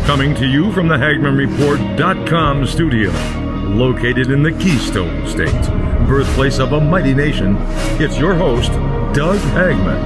Coming to you from the HagmannReport.com studio, located in the Keystone State, birthplace of a mighty nation, it's your host, Doug Hagmann.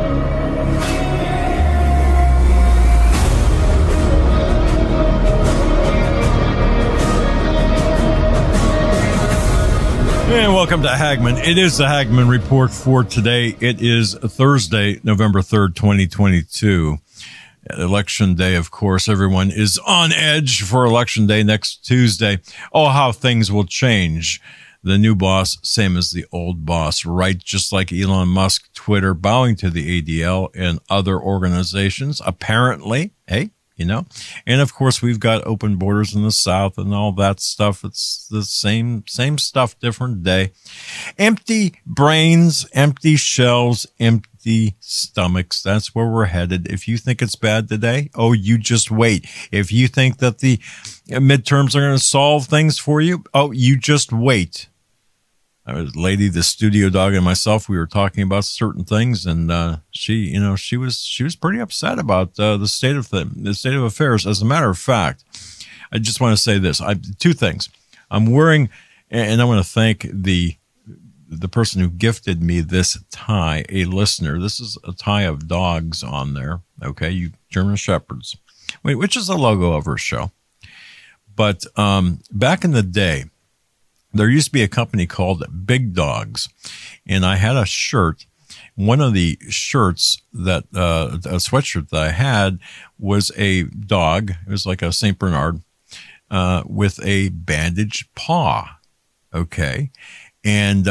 And welcome to Hagmann. It is the Hagmann Report for today. It is Thursday, November 3rd, 2022. Election day, of course. Everyone is on edge for Election day next Tuesday. Oh, how things will change. The new boss, same as the old boss, right? Just like Elon Musk, Twitter, bowing to the ADL and other organizations, apparently. Hey, you know, and of course we've got open borders in the South and all that stuff. It's the same stuff, different day. Empty brains, empty shells, empty stomachs. That's where we're headed. If you think it's bad today, oh, you just wait. If you think that the midterms are going to solve things for you, oh, you just wait. Lady, the studio dog, and myself, we were talking about certain things, and she was pretty upset about the state of affairs. As a matter of fact, I just want to say this: two things. I'm wearing, and I want to thank the person who gifted me this tie, a listener. This is a tie of dogs on there. Okay, you German Shepherds, which is the logo of her show. But back in the day, there used to be a company called Big Dogs, and I had a shirt. One of the shirts that, a sweatshirt that I had was a dog. It was like a St. Bernard, with a bandaged paw. Okay. And,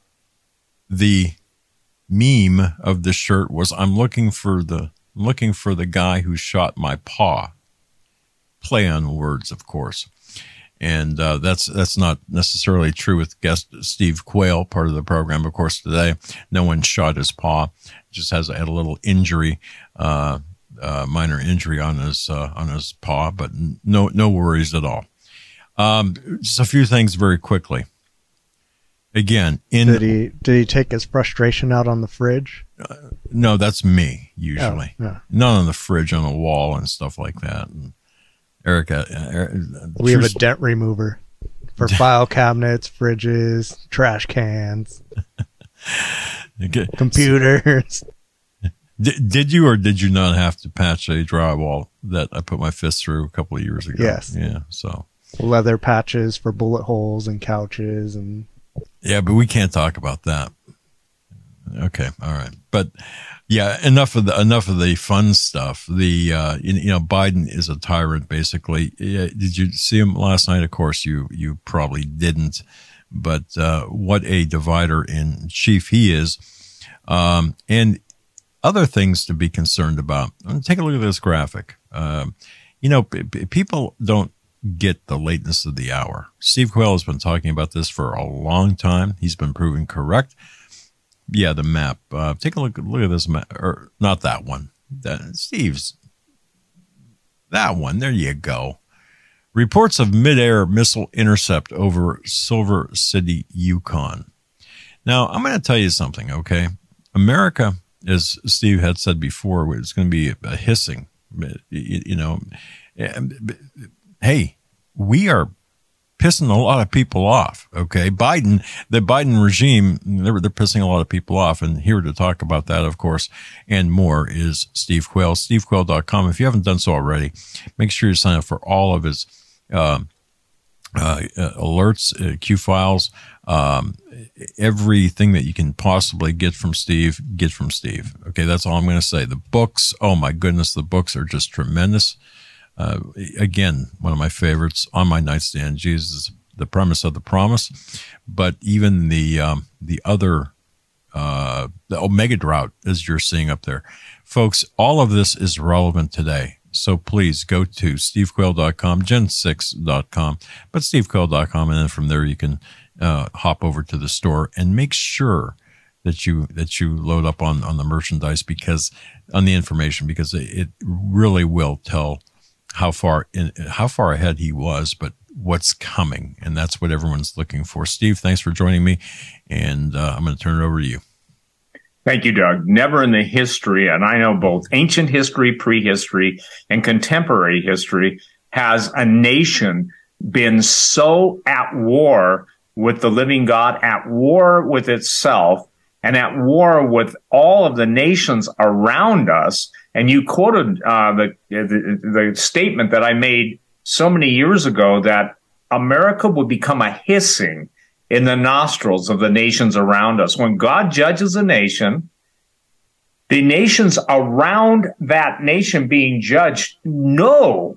the meme of the shirt was, I'm looking for the guy who shot my paw. Play on words, of course. And that's not necessarily true with guest Steve Quayle, part of the program. Of course, today, no one shot his paw. Just had a little injury, minor injury on his paw, but no worries at all. Just a few things very quickly. Again, did he take his frustration out on the fridge? No, that's me usually. Oh, yeah. Not on the fridge, on a wall and stuff like that. And Erica, we have a dent remover for file cabinets, fridges, trash cans, computers. Did you or did you not have to patch a drywall that I put my fist through a couple of years ago? Yes. Yeah. So leather patches for bullet holes and couches and. Yeah, but we can't talk about that. Okay, all right, but yeah, enough of the fun stuff. Biden is a tyrant, basically. Yeah, did you see him last night? Of course, you probably didn't. But what a divider in chief he is, and other things to be concerned about. Take a look at this graphic. People don't get the lateness of the hour. Steve Quayle has been talking about this for a long time. He's been proven correct. Yeah, the map. Take a look at this map, or not that one. Steve's that one. There you go. Reports of mid-air missile intercept over Silver City, Yukon. Now, I'm going to tell you something, okay? America, as Steve had said before, is going to be a hissing. Hey, we are pissing a lot of people off, okay? The Biden regime, they're pissing a lot of people off. And here to talk about that, of course, and more is Steve Quayle, stevequayle.com. If you haven't done so already, make sure you sign up for all of his alerts, Q files, everything that you can possibly get from Steve, Okay, that's all I'm going to say. The books, oh my goodness, the books are just tremendous. Again, one of my favorites, On My Nightstand, Jesus, The Premise of the Promise, but even the other, the Omega Drought, as you're seeing up there. Folks, all of this is relevant today. So please go to stevequayle.com, gen6.com, but stevequayle.com, and then from there you can hop over to the store and make sure that you load up on the merchandise, on the information, because it really will tell how far ahead he was, but what's coming, and that's what everyone's looking for. Steve, thanks for joining me, and I'm going to turn it over to you. Thank you, Doug. Never in the history, and I know both ancient history, prehistory, and contemporary history, has a nation been so at war with the living God, at war with itself, and at war with all of the nations around us. And you quoted the statement that I made so many years ago that America would become a hissing in the nostrils of the nations around us. When God judges a nation, the nations around that nation being judged know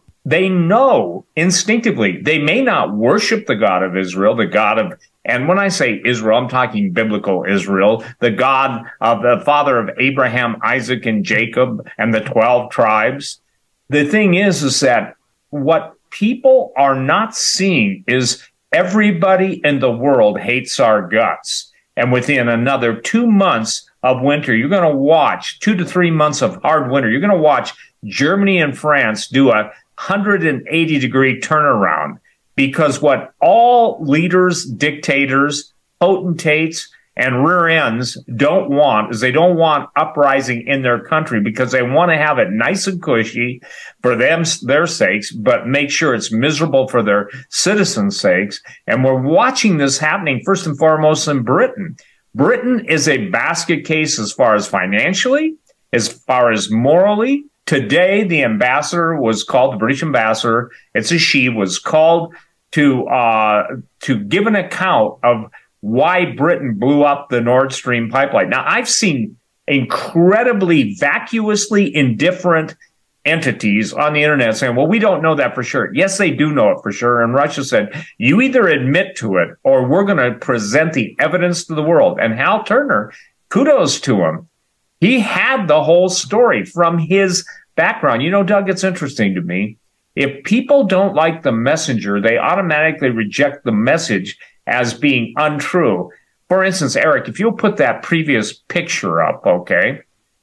instinctively. They may not worship the God of Israel, and when I say Israel, I'm talking biblical Israel, the God of the father of Abraham, Isaac, and Jacob, and the 12 tribes. The thing is that what people are not seeing is everybody in the world hates our guts. And within another 2 months of winter, you're going to watch 2 to 3 months of hard winter. You're going to watch Germany and France do a 180-degree turnaround, because what all leaders, dictators, potentates, and rear ends don't want is they don't want uprising in their country, because they want to have it nice and cushy for their sakes, but make sure it's miserable for their citizens' sakes. And we're watching this happening first and foremost in Britain. Britain is a basket case as far as financially, as far as morally. Today, the ambassador was called, the British ambassador, it's a she, was called to give an account of why Britain blew up the Nord Stream pipeline. Now, I've seen incredibly vacuously indifferent entities on the internet saying, well, we don't know that for sure. Yes, they do know it for sure. And Russia said, you either admit to it or we're going to present the evidence to the world. And Hal Turner, kudos to him. He had the whole story from his background. You know, Doug, it's interesting to me. If people don't like the messenger, they automatically reject the message as being untrue. For instance, Eric, if you'll put that previous picture up, okay,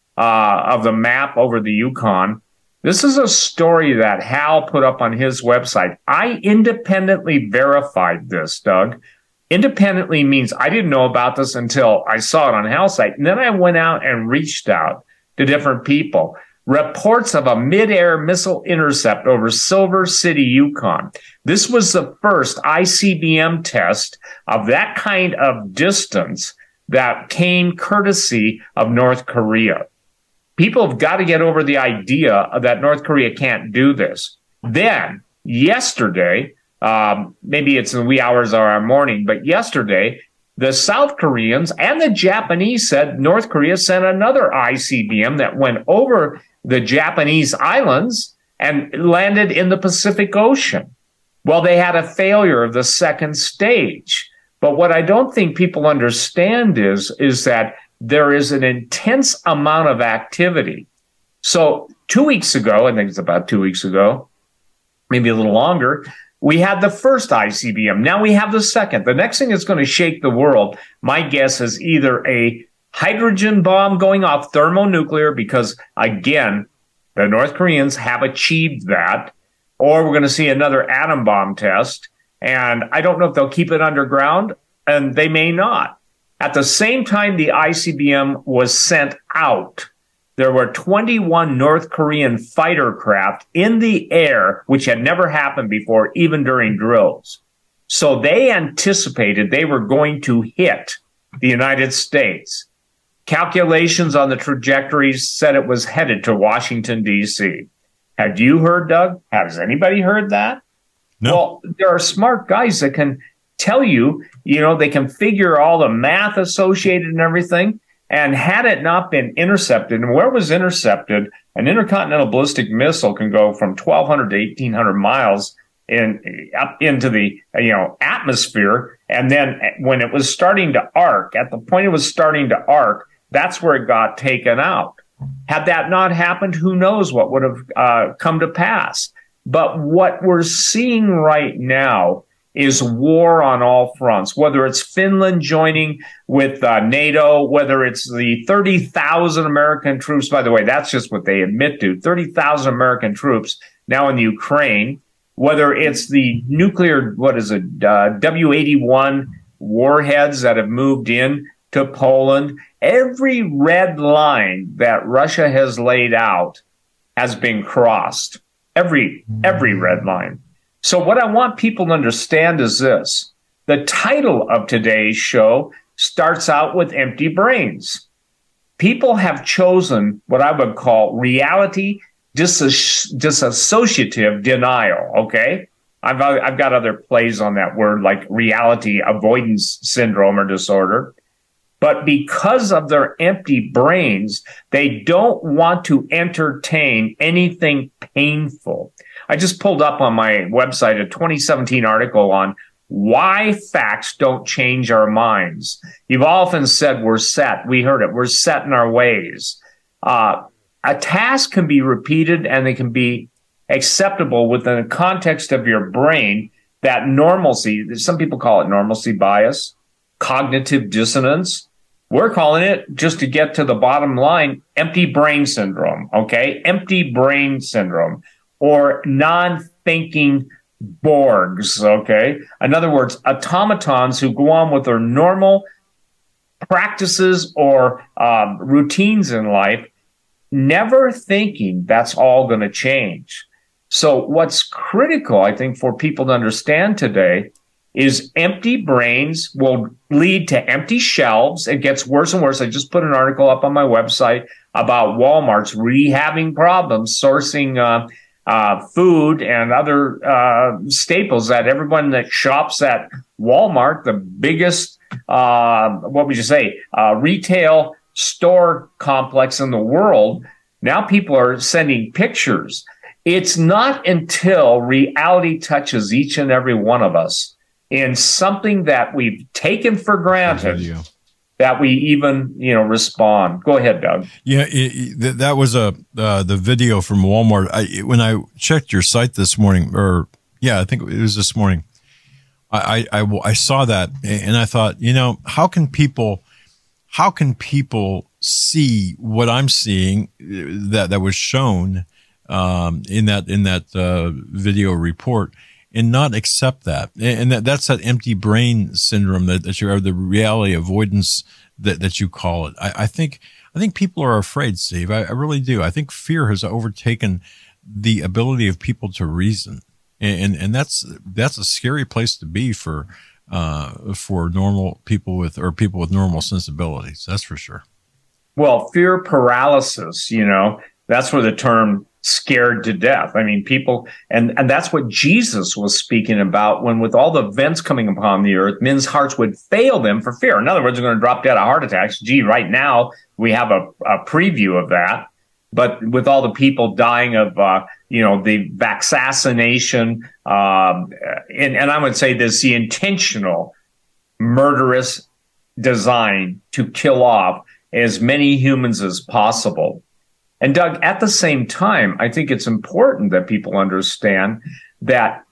of the map over the Yukon, this is a story that Hal put up on his website. I independently verified this, Doug. Independently means I didn't know about this until I saw it on Hal's site. And then I went out and reached out to different people. Reports of a mid-air missile intercept over Silver City, Yukon. This was the first ICBM test of that kind of distance that came courtesy of North Korea. People have got to get over the idea that North Korea can't do this. Then, yesterday, maybe it's in the wee hours of our morning, but yesterday, the South Koreans and the Japanese said North Korea sent another ICBM that went over the Japanese islands and landed in the Pacific Ocean. Well, they had a failure of the second stage. But what I don't think people understand is that there is an intense amount of activity. So 2 weeks ago, I think it's about 2 weeks ago, maybe a little longer, we had the first ICBM. Now we have the second. The next thing that's going to shake the world, my guess, is either a hydrogen bomb going off, thermonuclear, because, again, the North Koreans have achieved that, or we're going to see another atom bomb test. And I don't know if they'll keep it underground, and they may not. At the same time the ICBM was sent out, there were 21 North Korean fighter craft in the air, which had never happened before, even during drills. So they anticipated they were going to hit the United States. Calculations on the trajectories said it was headed to Washington, D.C. Have you heard, Doug? Has anybody heard that? No. Well, there are smart guys that can tell you, they can figure all the math associated and everything. And had it not been intercepted, and where it was intercepted, an intercontinental ballistic missile can go from 1,200 to 1,800 miles up into the atmosphere. And then when it was starting to arc, at the point it was starting to arc, that's where it got taken out. Had that not happened, who knows what would have come to pass. But what we're seeing right now is war on all fronts, whether it's Finland joining with NATO, whether it's the 30,000 American troops. By the way, that's just what they admit to, 30,000 American troops now in the Ukraine, whether it's the nuclear, W-81 warheads that have moved in to Poland. Every red line that Russia has laid out has been crossed. every red line. So what I want people to understand is this. The title of today's show starts out with empty brains. People have chosen what I would call reality disassociative denial, okay? I've got other plays on that word, like reality avoidance syndrome or disorder. But because of their empty brains, they don't want to entertain anything painful. I just pulled up on my website a 2017 article on why facts don't change our minds. You've often said we're set. We heard it. We're set in our ways. A task can be repeated and it can be acceptable within the context of your brain. That normalcy, some people call it normalcy bias, cognitive dissonance. We're calling it, just to get to the bottom line, empty brain syndrome, okay? Empty brain syndrome, or non-thinking Borgs, okay? In other words, automatons who go on with their normal practices or routines in life, never thinking that's all going to change. So what's critical, I think, for people to understand today is empty brains will lead to empty shelves. It gets worse and worse. I just put an article up on my website about Walmart's rehabbing problems, sourcing food and other staples that everyone that shops at Walmart, the biggest, retail store complex in the world. Now people are sending pictures. It's not until reality touches each and every one of us in something that we've taken for granted that we even, respond. Go ahead, Doug. Yeah, that was the video from Walmart. When I checked your site this morning, I think it was this morning, I saw that and I thought, how can people see what I'm seeing that was shown in that video report and not accept that? And that's that empty brain syndrome that you have, the reality avoidance that you call it. I think people are afraid, Steve. I really do. I think fear has overtaken the ability of people to reason. And that's a scary place to be for normal people with normal sensibilities. That's for sure. Well, fear paralysis, that's where the term scared to death. I mean, people, and that's what Jesus was speaking about when, with all the events coming upon the earth, men's hearts would fail them for fear. In other words, they're going to drop dead of heart attacks. Gee, right now we have a preview of that. But with all the people dying of, the vaccination, and I would say this, the intentional murderous design to kill off as many humans as possible. And Doug, at the same time, I think it's important that people understand that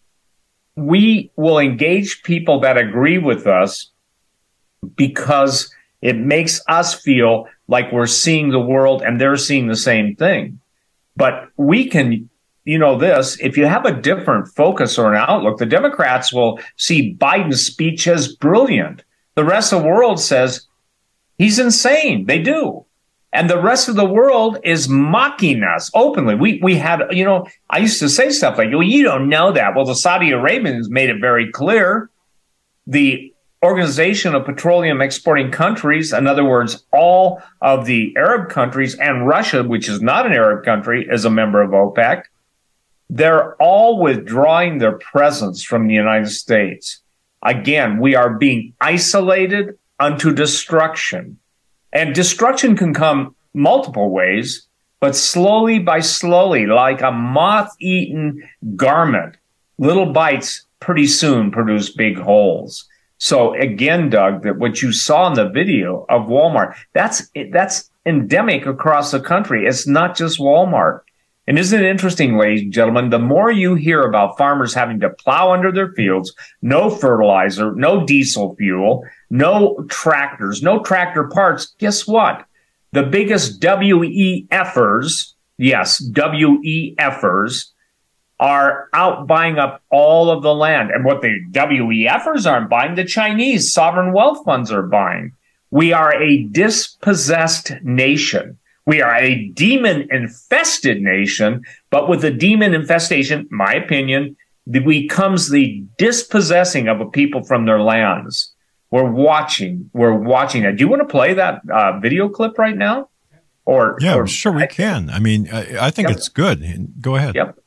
we will engage people that agree with us because it makes us feel like we're seeing the world and they're seeing the same thing. But we can, if you have a different focus or an outlook, the Democrats will see Biden's speech as brilliant. The rest of the world says he's insane. They do. And the rest of the world is mocking us openly. We had, I used to say stuff like, well, you don't know that. Well, the Saudi Arabians made it very clear. The Organization of Petroleum Exporting Countries, in other words, all of the Arab countries and Russia, which is not an Arab country, is a member of OPEC. They're all withdrawing their presence from the United States. Again, we are being isolated unto destruction. And destruction can come multiple ways, but slowly by slowly, like a moth-eaten garment, little bites pretty soon produce big holes. So again, Doug, that what you saw in the video of Walmart, that's endemic across the country. It's not just Walmart. And isn't it interesting, ladies and gentlemen, the more you hear about farmers having to plow under their fields, no fertilizer, no diesel fuel, no tractors, no tractor parts, guess what? The biggest WEFers, yes, WEFers, are out buying up all of the land. And what the WEFers aren't buying, the Chinese sovereign wealth funds are buying. We are a dispossessed nation. We are a demon-infested nation, but with the demon infestation, my opinion, becomes the dispossessing of a people from their lands. We're watching that. Do you want to play that video clip right now? Sure we can. I mean, I think it's good. Go ahead. Yep.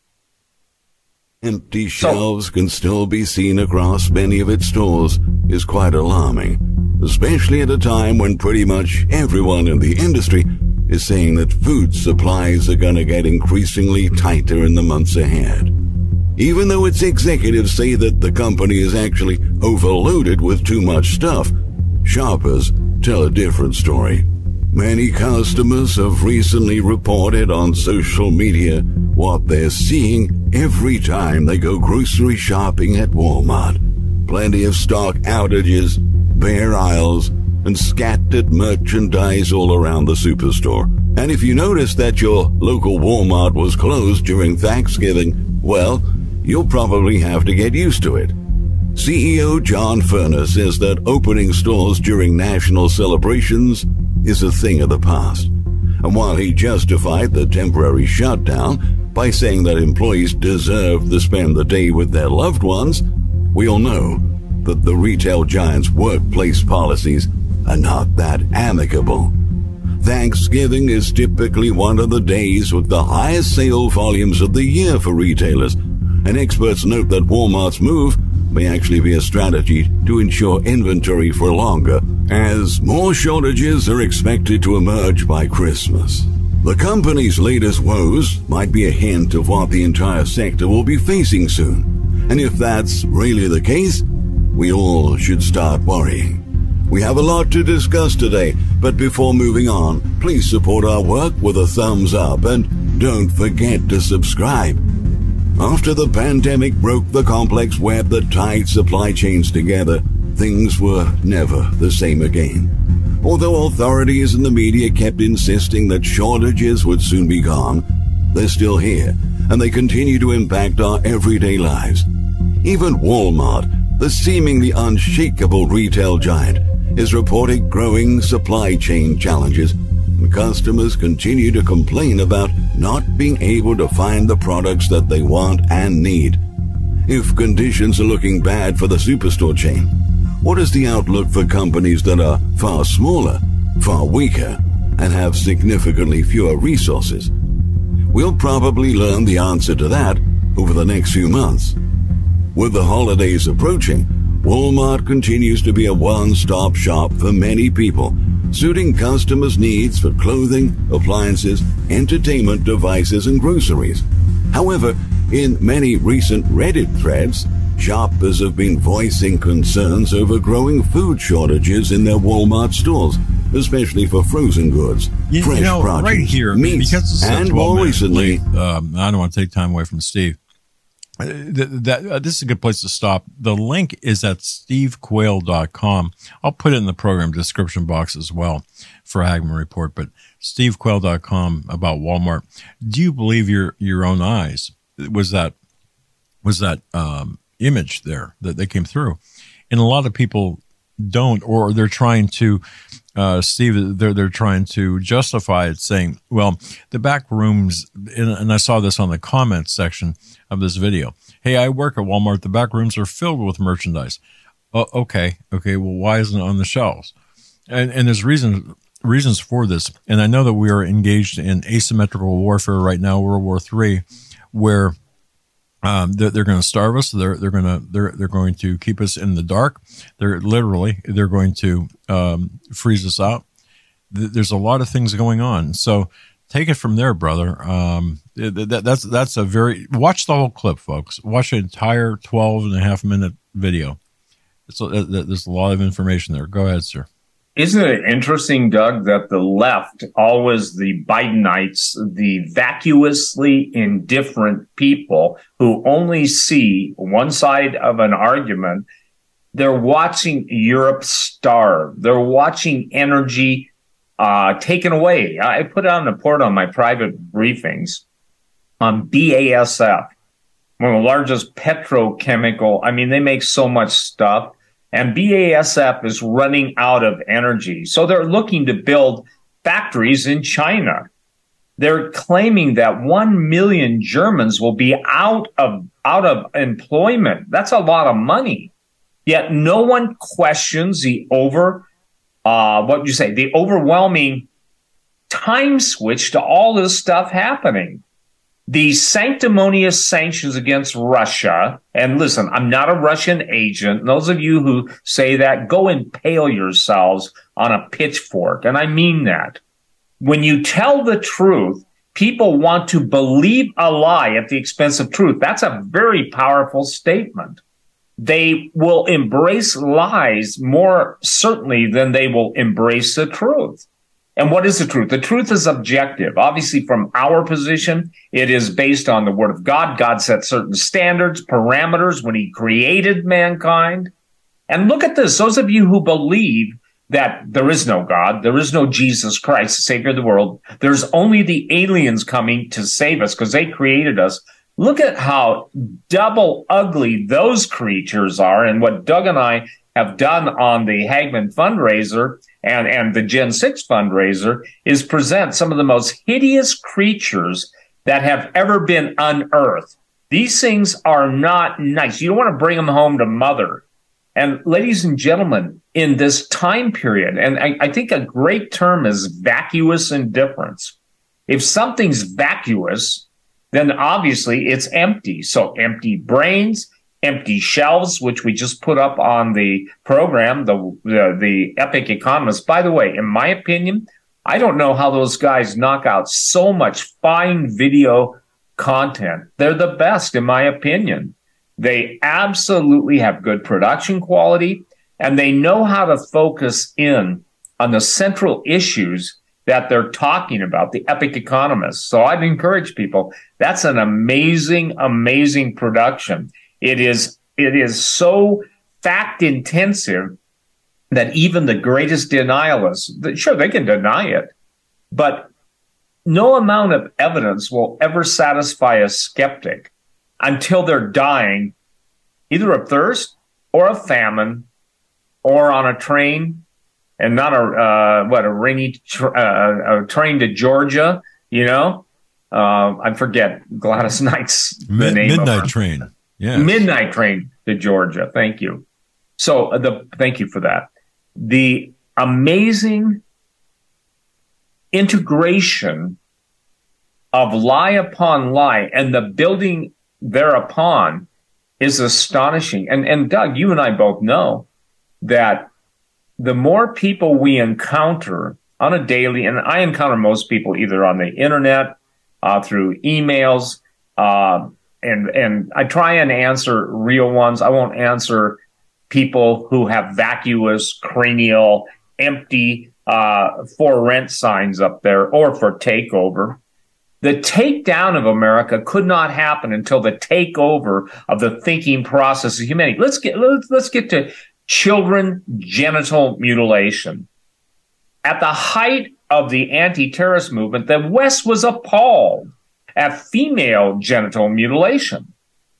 Empty shelves can still be seen across many of its stores is quite alarming, especially at a time when pretty much everyone in the industry is saying that food supplies are going to get increasingly tighter in the months ahead. Even though its executives say that the company is actually overloaded with too much stuff, shoppers tell a different story. Many customers have recently reported on social media what they're seeing every time they go grocery shopping at Walmart. Plenty of stock outages, bare aisles, and scattered merchandise all around the superstore. And if you notice that your local Walmart was closed during Thanksgiving, well, you'll probably have to get used to it. CEO John Furner says that opening stores during national celebrations is a thing of the past. And while he justified the temporary shutdown by saying that employees deserve to spend the day with their loved ones, we all know that the retail giant's workplace policies are not that amicable. Thanksgiving is typically one of the days with the highest sale volumes of the year for retailers, and experts note that Walmart's move may actually be a strategy to ensure inventory for longer, as more shortages are expected to emerge by Christmas. The company's latest woes might be a hint of what the entire sector will be facing soon, and if that's really the case, we all should start worrying. We have a lot to discuss today, but before moving on, please support our work with a thumbs up and don't forget to subscribe. After the pandemic broke the complex web that tied supply chains together, things were never the same again. Although authorities and the media kept insisting that shortages would soon be gone, they're still here, and they continue to impact our everyday lives. Even Walmart, the seemingly unshakable retail giant, is reporting growing supply chain challenges, and customers continue to complain about not being able to find the products that they want and need. If conditions are looking bad for the superstore chain, what is the outlook for companies that are far smaller, far weaker, and have significantly fewer resources? We'll probably learn the answer to that over the next few months. With the holidays approaching, Walmart continues to be a one-stop shop for many people, suiting customers' needs for clothing, appliances, entertainment devices, and groceries. However, in many recent Reddit threads, shoppers have been voicing concerns over growing food shortages in their Walmart stores, especially for frozen goods, fresh produce, right here, meats, and more recently... I don't want to take time away from Steve. This is a good place to stop. The link is at stevequayle.com. I'll put it in the program description box as well for Hagmann Report, but stevequayle.com about Walmart. Do you believe your own eyes? Was that image there that they came through? And a lot of people don't, or they're trying to, Steve, they're trying to justify it, saying, well, the back rooms, and I saw this on the comments section of this video. Hey, I work at Walmart. The back rooms are filled with merchandise. Okay. Well, why isn't it on the shelves? And there's reasons for this. And I know that we are engaged in asymmetrical warfare right now, World War III, where they're going to starve us. They're going to keep us in the dark. They're going to freeze us out. There's a lot of things going on. So take it from there, brother. That's a very, watch the whole clip, folks. Watch the entire 12.5-minute video. There's a lot of information there. Go ahead, sir. Isn't it interesting, Doug, that the left, always the Bidenites, the vacuously indifferent people who only see one side of an argument, they're watching Europe starve. They're watching energy taken away. I put out a report on my private briefings on BASF, one of the largest petrochemical. I mean, they make so much stuff. And BASF is running out of energy. So they're looking to build factories in China. They're claiming that 1 million Germans will be out of employment. That's a lot of money. Yet no one questions the overwhelming time switch to all this stuff happening. The sanctimonious sanctions against Russia, and listen, I'm not a Russian agent. Those of you who say that, go impale yourselves on a pitchfork, and I mean that. When you tell the truth, people want to believe a lie at the expense of truth. That's a very powerful statement. They will embrace lies more certainly than they will embrace the truth. And what is the truth? The truth is objective. Obviously, from our position, it is based on the Word of God. God set certain standards, parameters when He created mankind. And look at this. Those of you who believe that there is no God, there is no Jesus Christ, the Savior of the world, there's only the aliens coming to save us because they created us. Look at how double ugly those creatures are, and what Doug and I have done on the Hagmann fundraiser and the Gen 6 fundraiser is present some of the most hideous creatures that have ever been unearthed. These things are not nice. You don't want to bring them home to mother. And ladies and gentlemen, in this time period, and I think a great term is vacuous indifference. If something's vacuous, then obviously it's empty. So empty brains, empty shelves, which we just put up on the program, the Epic Economist. By the way, in my opinion, I don't know how those guys knock out so much fine video content. They're the best, in my opinion. They absolutely have good production quality, and they know how to focus in on the central issues that they're talking about, the Epic Economist. So I'd encourage people, that's an amazing, amazing production. It is so fact intensive that even the greatest denialists, sure, they can deny it, but no amount of evidence will ever satisfy a skeptic until they're dying either of thirst or of famine or on a train, and not a rainy train to Georgia, you know? I forget Gladys Knight's the name Midnight of her. Train. Yeah. Midnight Train to Georgia. Thank you. So thank you for that. The amazing integration of lie upon lie and the building thereupon is astonishing. And Doug, you and I both know that the more people we encounter on a daily, and I encounter most people either on the internet, through emails, and I try and answer real ones. I won't answer people who have vacuous, cranial, empty, for rent signs up there or for takeover. The takedown of America could not happen until the takeover of the thinking process of humanity. Let's get to children genital mutilation. At the height of the anti-terrorist movement, the West was appalled at female genital mutilation.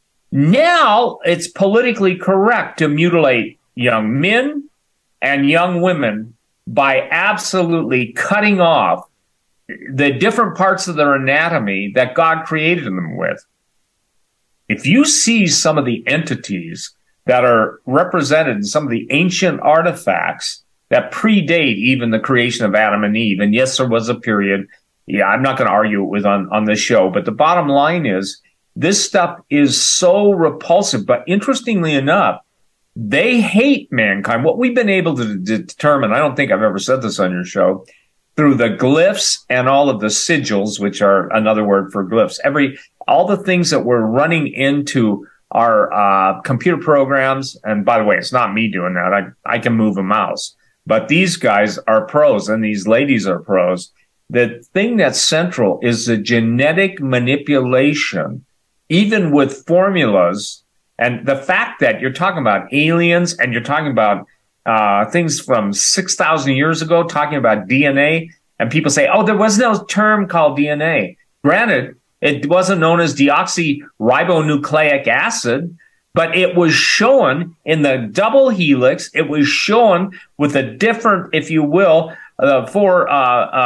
Now it's politically correct to mutilate young men and young women by absolutely cutting off the different parts of their anatomy that God created them with. If you see some of the entities that are represented in some of the ancient artifacts that predate even the creation of Adam and Eve, and yes, there was a period, I'm not going to argue it with on this show, but the bottom line is this stuff is so repulsive. But interestingly enough, they hate mankind. What we've been able to determine, I don't think I've ever said this on your show, through the glyphs and all of the sigils, which are another word for glyphs, all the things that we're running into our computer programs. And by the way, it's not me doing that. I can move a mouse, but these guys are pros and these ladies are pros. The thing that's central is the genetic manipulation, even with formulas, and the fact that you're talking about aliens and you're talking about things from 6,000 years ago, talking about DNA, and people say, oh, there was no term called DNA. Granted, it wasn't known as deoxyribonucleic acid, but it was shown in the double helix. It was shown with a different, if you will, four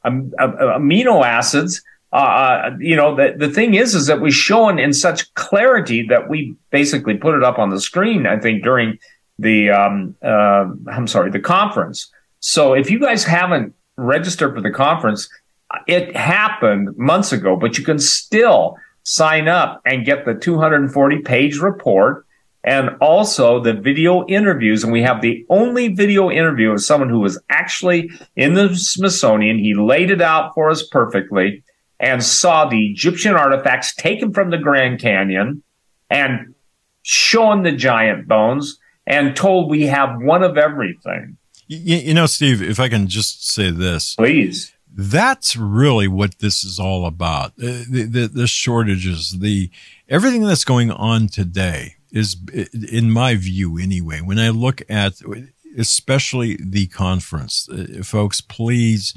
amino acids. The thing is that we're shown in such clarity that we basically put it up on the screen, I think, during the conference. So if you guys haven't registered for the conference, it happened months ago, but you can still sign up and get the 240-page report and also the video interviews. And we have the only video interview of someone who was actually in the Smithsonian. He laid it out for us perfectly and saw the Egyptian artifacts taken from the Grand Canyon and shown the giant bones and told we have one of everything. You know, Steve, if I can just say this. Please. That's really what this is all about. The shortages, everything that's going on today is, in my view anyway, when I look at especially the conference, folks, please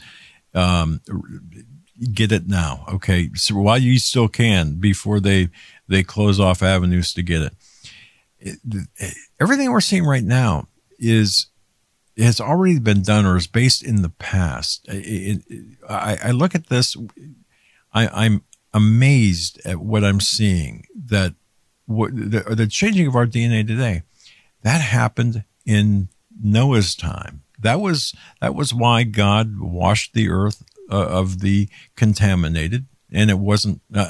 get it now. Okay. So while you still can, before they close off avenues to get it. Everything we're seeing right now has already been done or is based in the past. I look at this, I'm amazed at what I'm seeing, that the changing of our DNA today, that happened in Noah's time. That was why God washed the earth of the contaminated. And it wasn't, their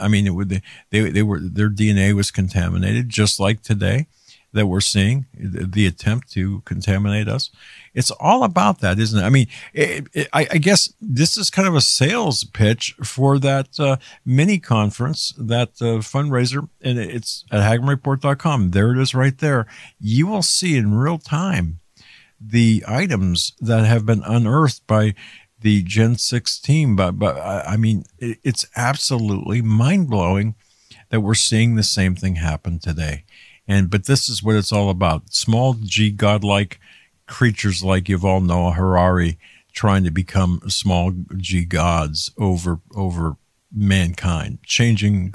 DNA was contaminated just like today that we're seeing the attempt to contaminate us. It's all about that, isn't it? I mean, I guess this is kind of a sales pitch for that mini conference, that fundraiser, and it's at HagmannReport.com. There it is right there. You will see in real time the items that have been unearthed by the Gen 6 team. But I mean, it's absolutely mind-blowing that we're seeing the same thing happen today. But this is what it's all about. Small g godlike creatures like Yuval Noah Harari trying to become small g gods over mankind, changing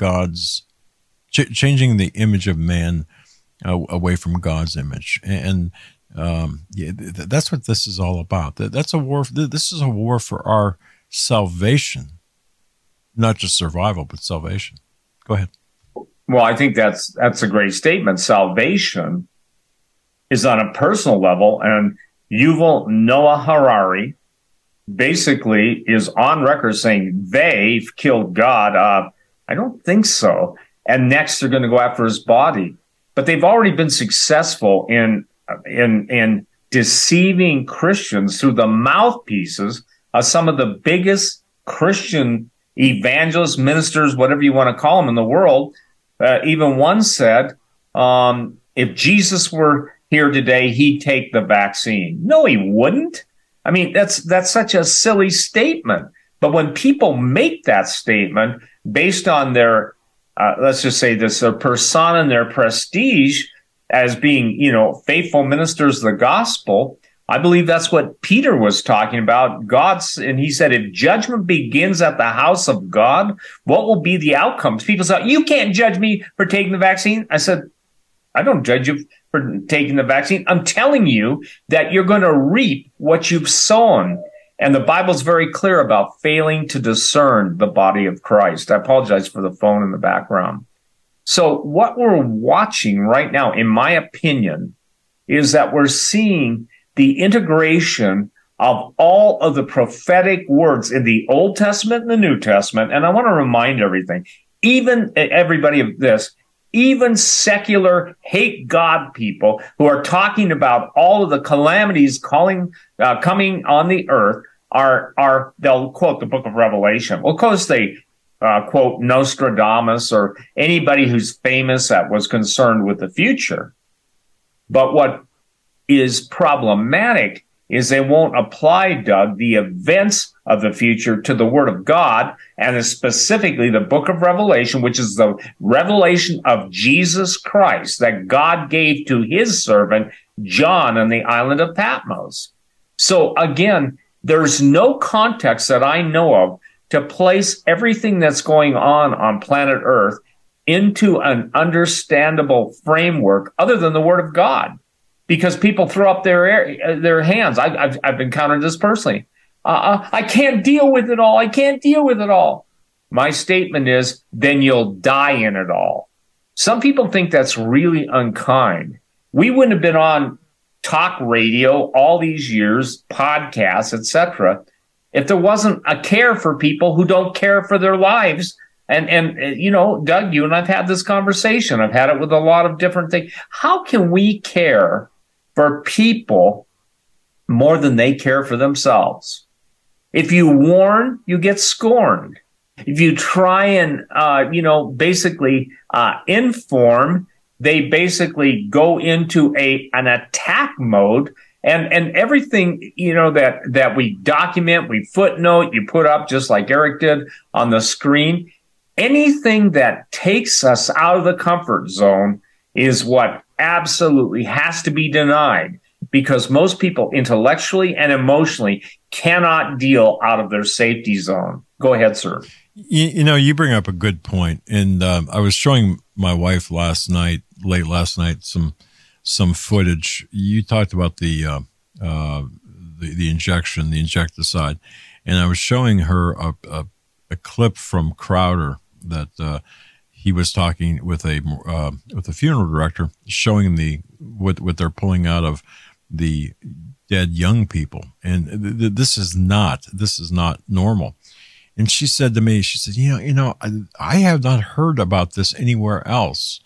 the image of man away from God's image. And that's what this is all about. That's a war. This is a war for our salvation, not just survival, but salvation. Go ahead. Well, I think that's a great statement. Salvation is on a personal level, and Yuval Noah Harari basically is on record saying they've killed God. I don't think so. And next, they're going to go after his body. But they've already been successful in deceiving Christians through the mouthpieces of some of the biggest Christian evangelists, ministers, whatever you want to call them in the world. Even one said, if Jesus were here today, he'd take the vaccine. No, he wouldn't. I mean, that's such a silly statement. But when people make that statement based on their, let's just say this, their persona and their prestige as being, faithful ministers of the gospel, I believe that's what Peter was talking about. And he said, if judgment begins at the house of God, what will be the outcomes? People say, you can't judge me for taking the vaccine. I said, I don't judge you for taking the vaccine. I'm telling you that you're going to reap what you've sown. And the Bible's very clear about failing to discern the body of Christ. I apologize for the phone in the background. So what we're watching right now, in my opinion, is that we're seeing the integration of all of the prophetic words in the Old Testament and the New Testament. And I want to remind everybody of this, even secular hate God people who are talking about all of the calamities coming on the earth they'll quote the book of Revelation. Well, of course they quote Nostradamus or anybody who's famous that was concerned with the future. But what is problematic is they won't apply, Doug, the events of the future to the Word of God, and specifically the book of Revelation, which is the revelation of Jesus Christ that God gave to his servant John on the island of Patmos. So again, there's no context that I know of to place everything that's going on planet Earth into an understandable framework other than the Word of God. Because people throw up their hands. I've encountered this personally. I can't deal with it all. I can't deal with it all. My statement is, then you'll die in it all. Some people think that's really unkind. We wouldn't have been on talk radio all these years, podcasts, etc., if there wasn't a care for people who don't care for their lives. And you know, Doug, you and I've had this conversation. I've had it with a lot of different things. How can we care for people more than they care for themselves? If you warn, you get scorned. If you try and, basically inform, they basically go into an attack mode. And everything, that we document, we footnote, you put up just like Eric did on the screen, anything that takes us out of the comfort zone is what absolutely has to be denied, because most people intellectually and emotionally cannot deal out of their safety zone. Go ahead, sir. You bring up a good point. And I was showing my wife late last night, some footage. You talked about the injection, the injecticide, and I was showing her a clip from Crowder that he was talking with a funeral director, showing him what they're pulling out of the dead young people, and this is not normal. And she said to me, she said, I have not heard about this anywhere else.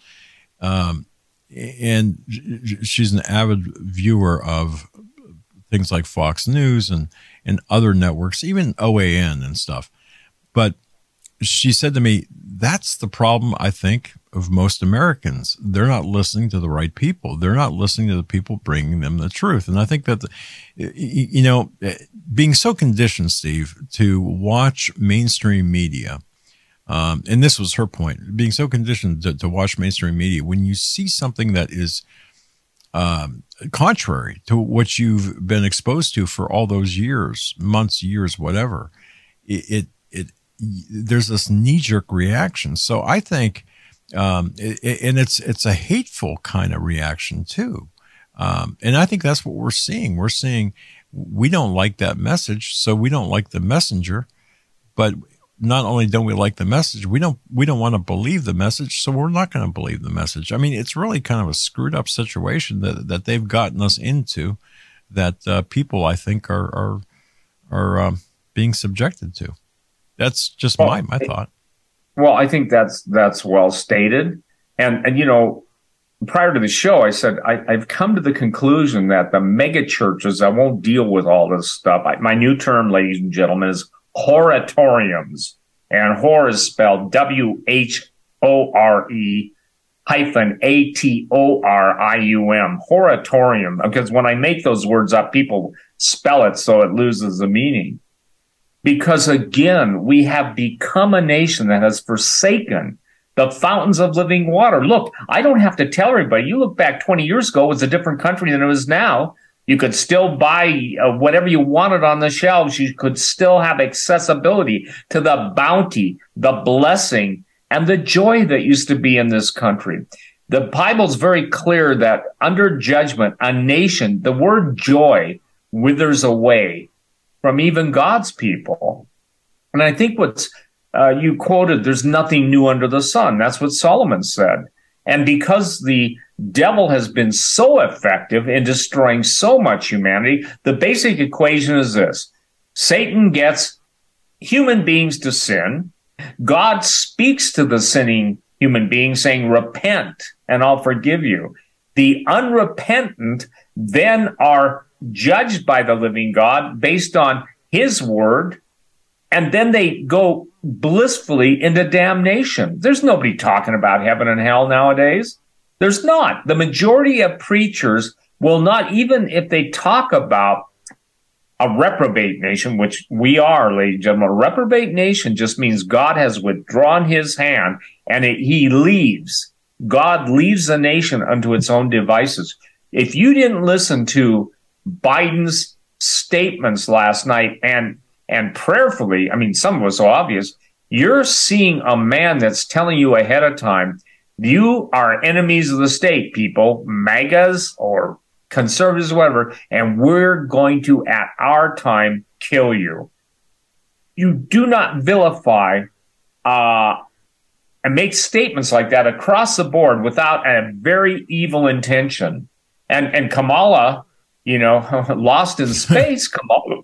And she's an avid viewer of things like Fox News and other networks, even OAN and stuff. But she said to me, that's the problem, I think, of most Americans. They're not listening to the right people. They're not listening to the people bringing them the truth. And I think that, being so conditioned, Steve, to watch mainstream media, and this was her point, being so conditioned to watch mainstream media, when you see something that is contrary to what you've been exposed to for all those years, months, years, whatever, there's this knee-jerk reaction. So I think, and it's a hateful kind of reaction too. And I think that's what we're seeing. We're seeing we don't like that message, so we don't like the messenger. But not only don't we like the message, we don't want to believe the message, so we're not going to believe the message. I mean, it's really kind of a screwed up situation that they've gotten us into, that people, I think, are being subjected to. That's just my thought. Well, I think that's well stated. And prior to the show, I said, I've come to the conclusion that the mega churches that won't deal with all this stuff. My new term, ladies and gentlemen, is whoratoriums. And whore is spelled WHORE-ATORIUM. Whoratorium. Because when I make those words up, people spell it so it loses the meaning. Because again, we have become a nation that has forsaken the fountains of living water. Look, I don't have to tell everybody. You look back 20 years ago, it was a different country than it is now. You could still buy whatever you wanted on the shelves. You could still have accessibility to the bounty, the blessing, and the joy that used to be in this country. The Bible's very clear that under judgment, a nation, the word joy withers away from even God's people. And I think what's you quoted, there's nothing new under the sun. That's what Solomon said. And because the devil has been so effective in destroying so much humanity, the basic equation is this. Satan gets human beings to sin. God speaks to the sinning human being saying, repent and I'll forgive you. The unrepentant then are judged by the living God based on his word, and then they go blissfully into damnation. There's nobody talking about heaven and hell nowadays. There's not. The majority of preachers will not, even if they talk about a reprobate nation, which we are, ladies and gentlemen. A reprobate nation just means God has withdrawn his hand and he leaves. God leaves the nation unto its own devices. If you didn't listen to Biden's statements last night and prayerfully, I mean, some of it was so obvious, you're seeing a man that's telling you ahead of time, you are enemies of the state, people, MAGAs or conservatives, whatever, and we're going to, at our time, kill you. You do not vilify and make statements like that across the board without a very evil intention. And Kamala, you know, Lost in Space Kamala,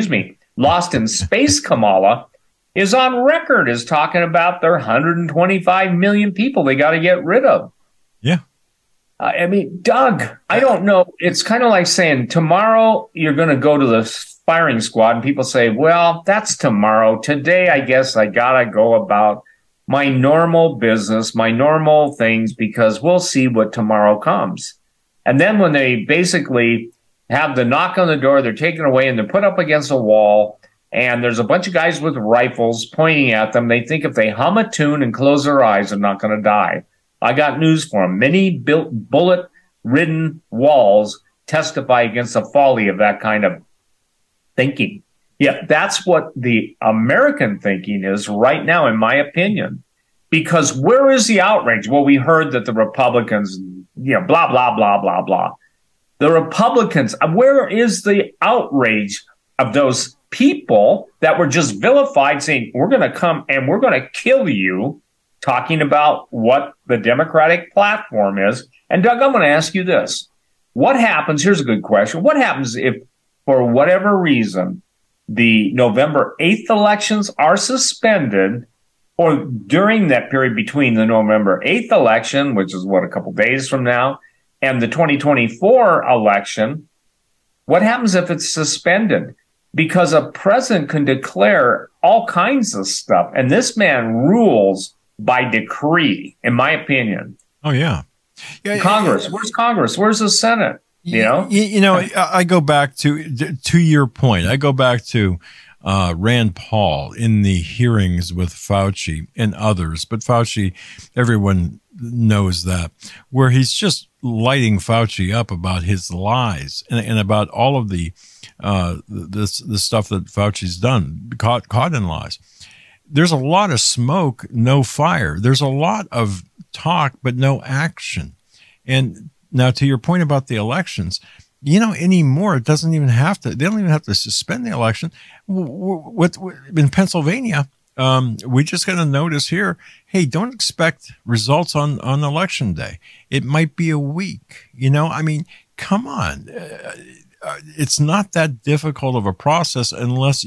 is on record as talking about their 125 million people they got to get rid of. Yeah. I mean, Doug, I don't know. It's kind of like saying tomorrow you're going to go to the firing squad and people say, well, that's tomorrow. Today, I guess I got to go about my normal business, my normal things, because we'll see what tomorrow comes. And then when they basically have the knock on the door, they're taken away and they're put up against a wall, and there's a bunch of guys with rifles pointing at them. They think if they hum a tune and close their eyes, they're not going to die. I got news for them. Many bullet-ridden walls testify against the folly of that kind of thinking. Yeah, that's what the American thinking is right now, in my opinion. Because where is the outrage? Well, we heard that the Republicans, you know, blah, blah, blah, blah, blah. The Republicans, where is the outrage of those people that were just vilified, saying, we're going to come and we're going to kill you, talking about what the Democratic platform is? And Doug, I'm going to ask you this. What happens? Here's a good question. What happens if, for whatever reason, the November 8th elections are suspended, or during that period between the November 8th election, which is a couple days from now, and the 2024 election? What happens if it's suspended? Because a president can declare all kinds of stuff, and this man rules by decree, in my opinion. Oh, yeah. Congress. Where's Congress? Where's the Senate? You know, I go back to your point. I go back to Rand Paul in the hearings with Fauci and others, but Fauci, everyone knows that, where he's just lighting Fauci up about his lies and about all of the stuff that Fauci's done, caught in lies. There's a lot of smoke, no fire. There's a lot of talk, but no action. And now, to your point about the elections, you know, anymore, it doesn't even have to, they don't even have to suspend the election. In Pennsylvania, we just got a notice here, hey, don't expect results on election day. It might be a week. You know, I mean, come on. It's not that difficult of a process unless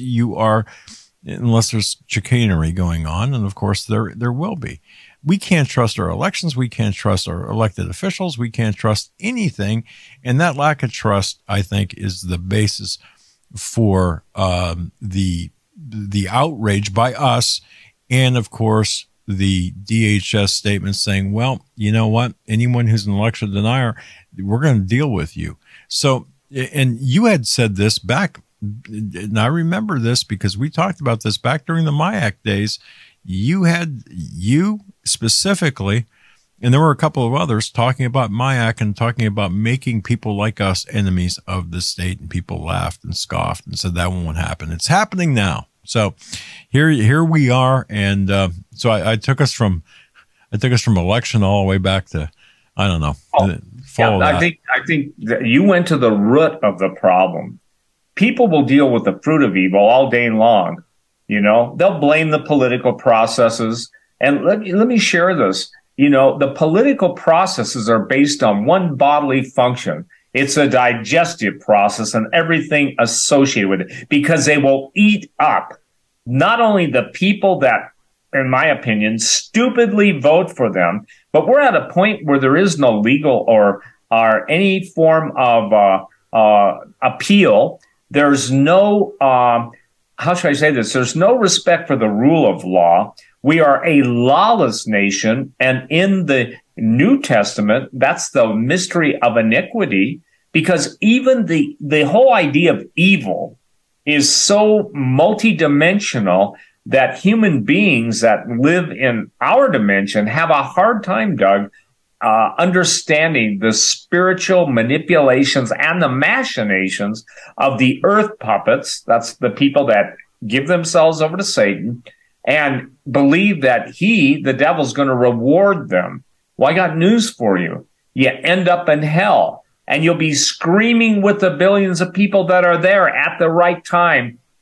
there's chicanery going on. And of course, there will be. We can't trust our elections. We can't trust our elected officials. We can't trust anything. And that lack of trust, I think, is the basis for the outrage by us. And of course, the DHS statement saying, well, you know what? Anyone who's an election denier, we're going to deal with you. So, and you had said this back, and I remember this because we talked about this back during the MIAC days. You specifically, and there were a couple of others talking about MIAC and talking about making people like us enemies of the state, and people laughed and scoffed and said that won't happen. It's happening now. So here we are, and so I took us from election all the way back to, I don't know. I think that you went to the root of the problem. People will deal with the fruit of evil all day long. You know, they'll blame the political processes. And let me share this. You know, the political processes are based on one bodily function. It's a digestive process and everything associated with it, because they will eat up not only the people that, in my opinion, stupidly vote for them, but we're at a point where there is no legal or any form of appeal. There's no, how should I say this? There's no respect for the rule of law. We are a lawless nation. And in the New Testament, that's the mystery of iniquity, because even the whole idea of evil is so multidimensional that human beings that live in our dimension have a hard time, Doug, understanding the spiritual manipulations and the machinations of the earth puppets. That's the people that give themselves over to Satan and believe that the devil's going to reward them. Well, I got news for you. You end up in hell, and you'll be screaming with the billions of people that are there at the right time.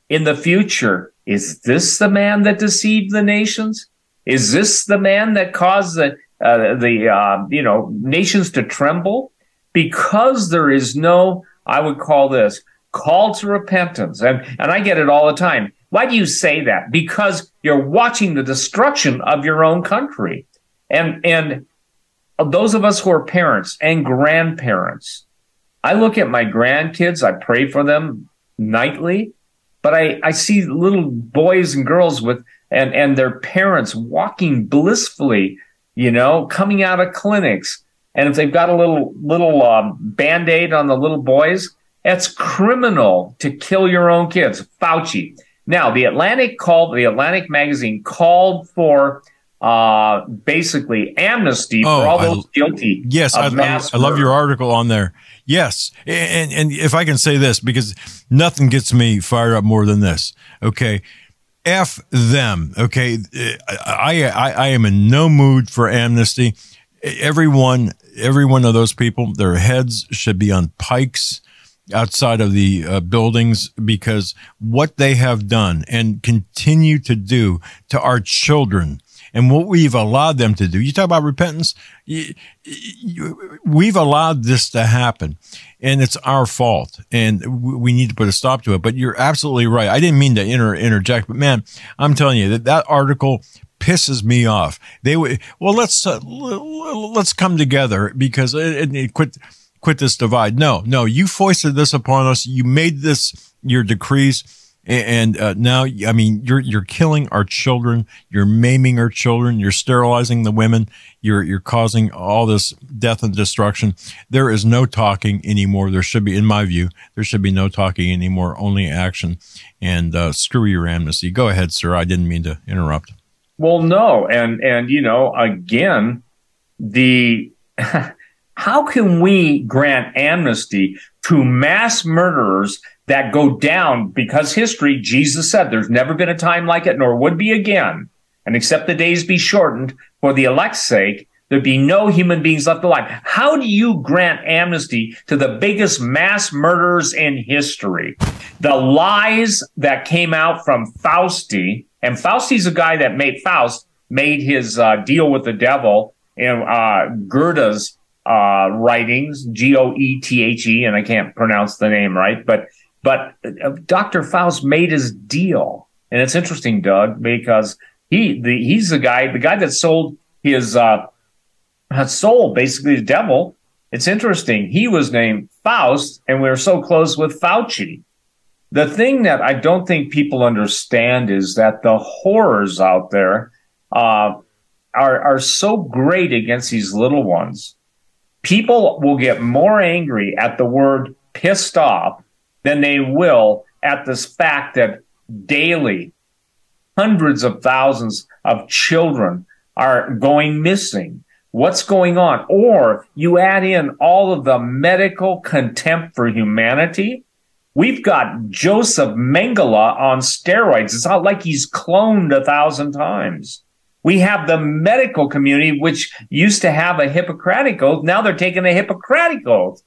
in the future, is this the man that deceived the nations? Is this the man that caused the nations to tremble? Because there is no, I would call this, call to repentance. And I get it all the time. Why do you say that? Because you're watching the destruction of your own country. And those of us who are parents and grandparents, I look at my grandkids, I pray for them nightly, but I see little boys and girls with and their parents walking blissfully, coming out of clinics. And if they've got a little Band-Aid on the little boys, that's criminal to kill your own kids. Fauci. Now, the Atlantic magazine called for basically amnesty for all those guilty. Yes, I love your article on there. Yes, and if I can say this, because nothing gets me fired up more than this. Okay, F them. Okay, I am in no mood for amnesty. Every one of those people, their heads should be on pikes outside of the buildings, because what they have done and continue to do to our children and what we've allowed them to do. You talk about repentance. We've allowed this to happen, and it's our fault, and we need to put a stop to it. But you're absolutely right. I didn't mean to interject, but man, I'm telling you that article pisses me off. Let's come together because quit this divide. No, you foisted this upon us. You made this your decrees. And now, I mean, you're killing our children. You're maiming our children. You're sterilizing the women. You're causing all this death and destruction. There is no talking anymore. There should be, in my view, there should be no talking anymore. Only action. And screw your amnesty. Go ahead, sir. I didn't mean to interrupt. Well, no, and again, how can we grant amnesty to mass murderers that go down? Because history, Jesus said, there's never been a time like it, nor would be again. And except the days be shortened for the elect's sake, there'd be no human beings left alive. How do you grant amnesty to the biggest mass murderers in history? The lies that came out from Fauci, and Fauci's a guy that made his deal with the devil in Goethe's writings, Goethe, and I can't pronounce the name right, but Dr. Faust made his deal. And it's interesting, Doug, because he's the guy that sold his soul, basically the devil. It's interesting. He was named Faust, and we were so close with Fauci. The thing that I don't think people understand is that the horrors out there are so great against these little ones. People will get more angry at the word pissed off than they will at this fact that daily hundreds of thousands of children are going missing. What's going on? Or you add in all of the medical contempt for humanity. We've got Joseph Mengele on steroids. It's not like he's cloned 1,000 times. We have the medical community, which used to have a Hippocratic oath. Now they're taking a hypocritical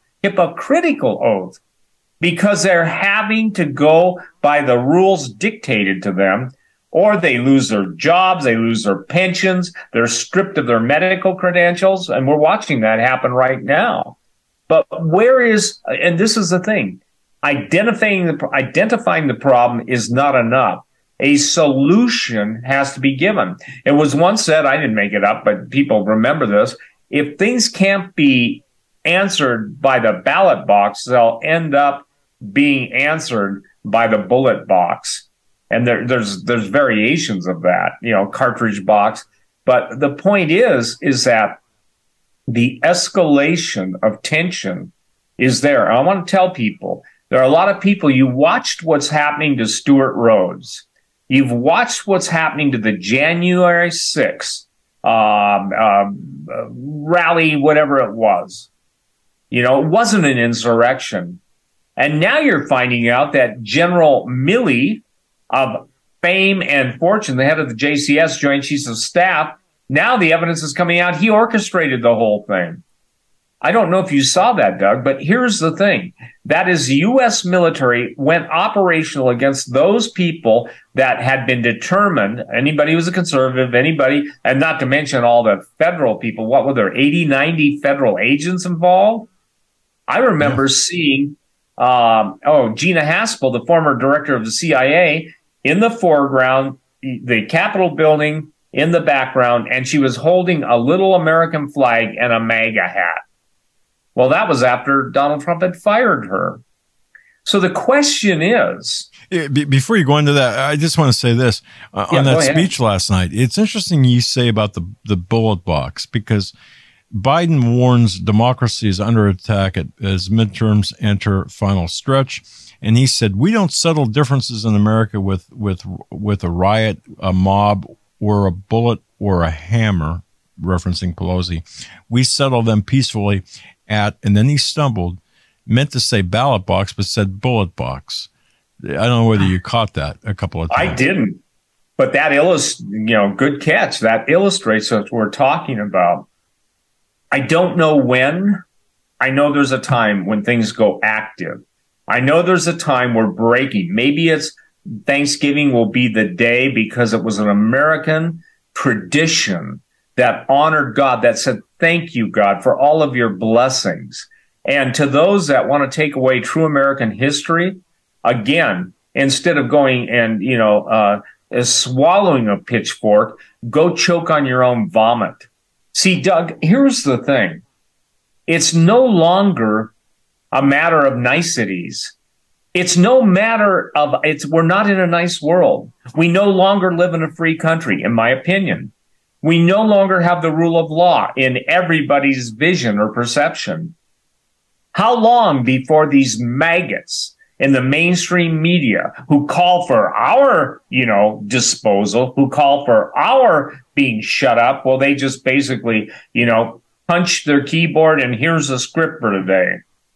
oath, because they're having to go by the rules dictated to them, or they lose their jobs, they lose their pensions, they're stripped of their medical credentials, and we're watching that happen right now. But and this is the thing, identifying the problem is not enough. A solution has to be given. It was once said, I didn't make it up, but people remember this, if things can't be answered by the ballot box, they'll end up being answered by the bullet box. And there's variations of that, cartridge box. But the point is that the escalation of tension is there. And I want to tell people, there are a lot of people, you watched what's happening to Stuart Rhodes. You've watched what's happening to the January 6th rally, whatever it was. It wasn't an insurrection. And now you're finding out that General Milley of fame and fortune, the head of the JCS, Joint Chiefs of Staff, now the evidence is coming out, he orchestrated the whole thing. I don't know if you saw that, Doug, but here's the thing. That is, the U.S. military went operational against those people that had been determined, anybody who was a conservative, anybody, and not to mention all the federal people. What were there, 80, 90 federal agents involved? I remember seeing, Gina Haspel, the former director of the CIA, in the foreground, the Capitol building in the background, and she was holding a little American flag and a MAGA hat. Well, that was after Donald Trump had fired her. So the question is... Before you go into that, I just want to say this. On that speech last night, it's interesting you say about the bullet box, because Biden warns democracy is under attack as midterms enter final stretch. And he said, we don't settle differences in America with a riot, a mob, or a bullet or a hammer, referencing Pelosi. We settle them peacefully and then he stumbled, meant to say ballot box, but said bullet box. I don't know whether you caught that a couple of times. I didn't, but that good catch. That illustrates what we're talking about. I don't know when. I know there's a time when things go active. I know there's a time we're breaking. Maybe it's Thanksgiving will be the day because it was an American tradition that honored God, that said, thank you, God, for all of your blessings. And to those that want to take away true American history, again, instead of going and, swallowing a pitchfork, go choke on your own vomit. See, Doug, here's the thing. It's no longer a matter of niceties. It's no matter of, we're not in a nice world. We no longer live in a free country, in my opinion. We no longer have the rule of law in everybody's vision or perception. How long before these maggots in the mainstream media who call for our, disposal, who call for our being shut up, well, they just basically, punch their keyboard and here's a script for today.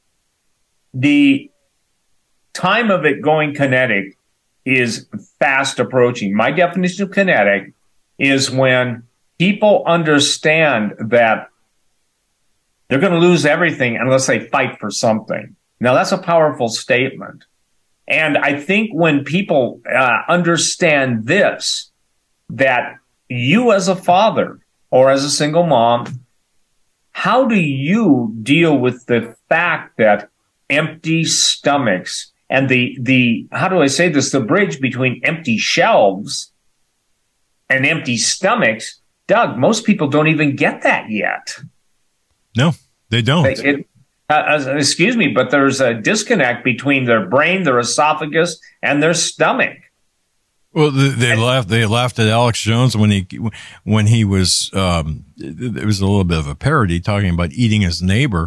The time of it going kinetic is fast approaching. My definition of kinetic is when people understand that they're going to lose everything unless they fight for something. Now, that's a powerful statement. And I think when people understand this, that you as a father or as a single mom, how do you deal with the fact that empty stomachs and how do I say this, the bridge between empty shelves and empty stomachs? Doug, most people don't even get that yet. No, they don't. Excuse me, but there's a disconnect between their brain, their esophagus, and their stomach. Well, they laughed at Alex Jones when he was it was a little bit of a parody talking about eating his neighbor,